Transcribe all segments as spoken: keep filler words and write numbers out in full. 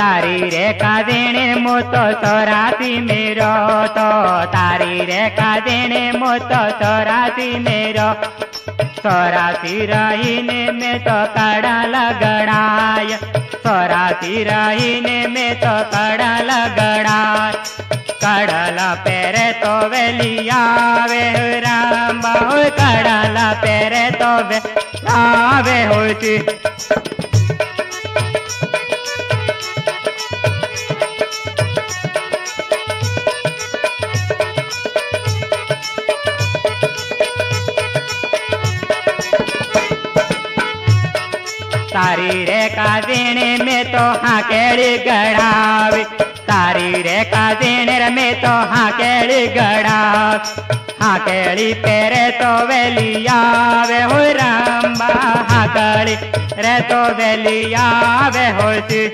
तारी रे कादेणे मोतो सोरासी मेरो तो तारी रे कादेणे मोतो सोरासी मेरो सोरासी रहीने में तो कड़ा लगड़ाय सोरासी रहीने में तो कड़ा लगड़ाय कड़ला पेरे तो वेलियावे रामा कड़ला पेरे तो वे आवे होती तारी रे कादेणे में तो हाकेड़ी गड़ावे तारी रे कादेणे में तो हाकेड़ी गड़ावे हाकेड़ी पेरे तो वेलियावे हो रामा हाकेड़ी रे तो वेलियावे होती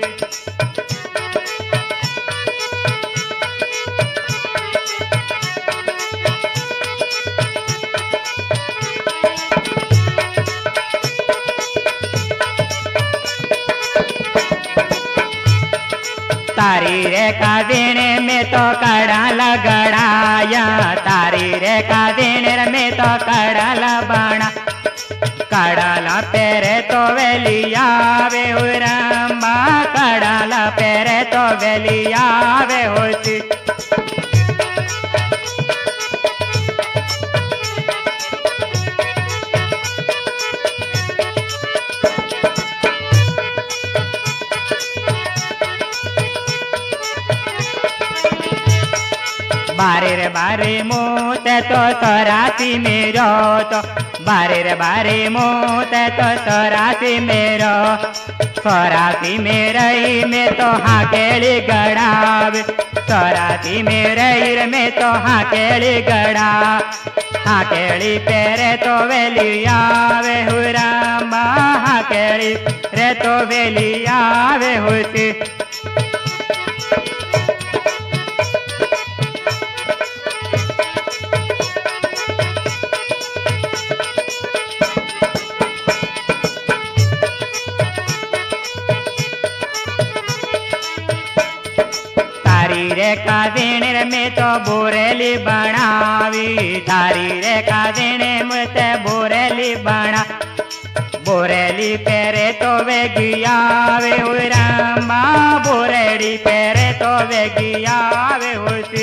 तारी रे कादेणे में तो कड़ा लगड़ाया तारी रे कादेणे में तो कड़ा लबाणा कड़ाला पेरे तो वेलियावे हो रामा कड़ाला पेरे तो वेलियावे होती बारे रे बारे मोते तो सोरासी मेरो तो बारे रे बारे मोते तो सोरासी मेरो सोरासी मेरई में तो हाकेड़ी गड़ावे सोरासी मेरई में तो हाकेड़ी गड़ा हाकेड़ी पेरे तो वेलियावे हो रामा हाकेड़ी रे तो वेलियावे होती तारी रे कादेणे में तो बोरेली बनावी तारी रे कादेणे में तो बोरेली बना बोरेली पेरे तो वेगियावे हो रामा बोरेली पेरे तो वेगियावे होती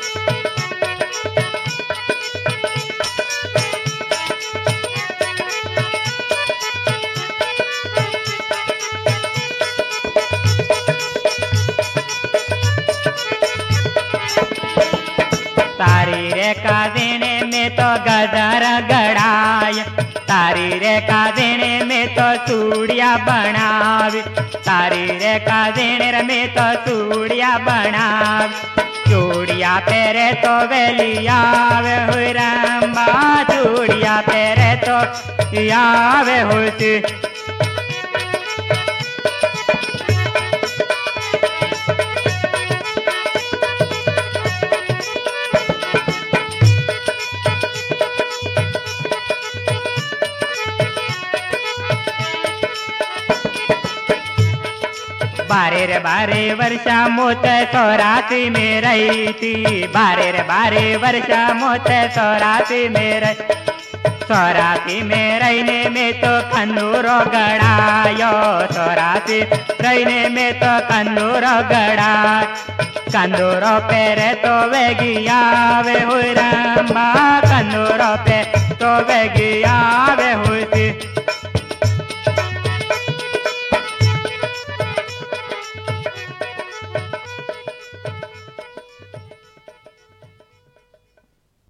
तारी रे कादेणे में तो गदर गड़ाय तारी रे कादेणे में तो चूड़िया बनावे तारी रे कादेणे में तो चूड़िया बनावे चूड़िया पेरे तो वेलियावे हो रामा चूड़िया पेरे तो यावे होती बारे रे बारे वर्षा मोत सोरासी में रही थी बारे रे बारे वर्षा मोत सोरासी में रही सोरासी में रहने में तो खंदूरो गड़ायो सोरासी रहने में तो खंदूरो गड़ा कंदूरो पेरे तो वेगियावे हो रामा कंदूरो पे तो वेगियावे होती